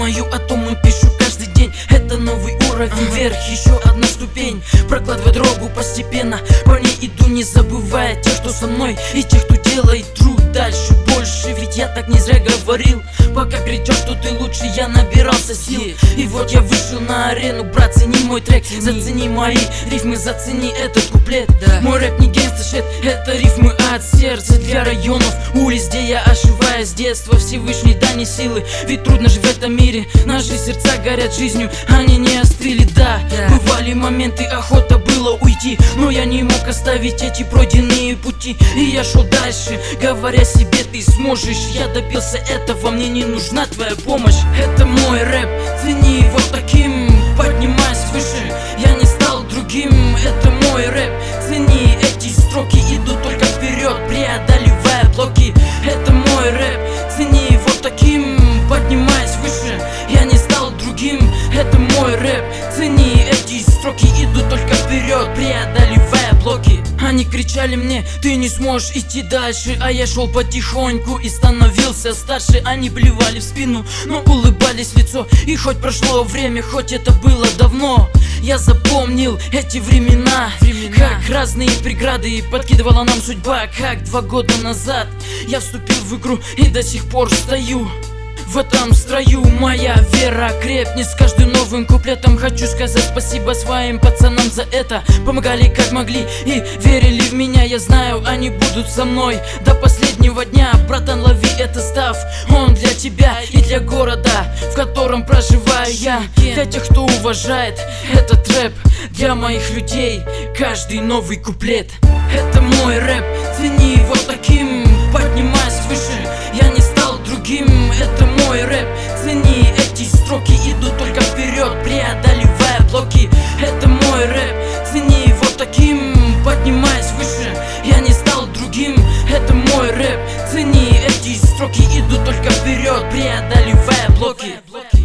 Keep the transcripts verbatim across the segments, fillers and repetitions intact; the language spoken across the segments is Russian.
думаю о том и пишу каждый день. Это новый уровень, вверх, еще одна ступень. Прокладывай дорогу постепенно, по ней иду, не забывая тех, что со мной, и тех, кто делает труд дальше, больше. Ведь я так не зря говорил, пока кричал, что ты лучше, я набирался сил. И вот я вышел на арену, брат, цени мой трек, зацени мои рифмы, зацени этот куплет. Мой рэп не гангста-шит, это рифмы от сердца для районов, улиц, где я ошиваюсь с детства. Всевышний дай мне силы, ведь трудно же в этом мире. Наши сердца горят жизнью, они не остыли, да. Бывали моменты, охота было уйти, но я не мог оставить эти пройденные пути. И я шел дальше, говоря себе, ты сможешь. Я добился этого, мне не нужна твоя помощь. Это мой рэп, цени его таким, поднимаясь выше, я не стал другим. Это мой рэп, цени эти строки, иду только вперед, преодолевая блоки. Это мой рэп, цени его таким, поднимаясь выше, я не стал другим. Это мой рэп, цени эти строки, иду только вперед, преодолевая блоки. Они кричали мне, ты не сможешь идти дальше, а я шел потихоньку и становился старше. Они плевали в спину, но улыбались в лицо. И хоть прошло время, хоть это было давно, я запомнил эти времена, времена. Как разные преграды подкидывала нам судьба. Как два года назад я вступил в игру и до сих пор стою в этом строю. Моя вера крепнет с каждым новым куплетом. Хочу сказать спасибо своим пацанам за это. Помогали как могли и верили в меня. Я знаю, они будут со мной до последнего дня. Братан, лови это став, он для тебя и для города, в котором проживаю я. Для тех, кто уважает этот рэп, для моих людей каждый новый куплет. Это мой рэп, цени его таким, поднимаясь выше, я не стал другим. Это мой рэп, цени эти строки, иду только вперед, преодолевая блоки. Это мой рэп, цени его таким, поднимаясь выше, я не стал другим. Это мой рэп, цени эти строки, иду только вперед, преодолевая блоки.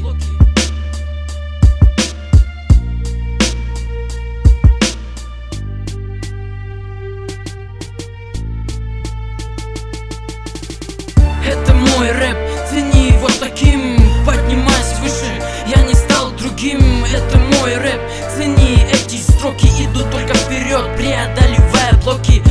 Это мой рэп, цени его таким, поднимаясь выше, я не стал другим. Это мой рэп, цени эти строки, иду только вперед, преодолевая блоки.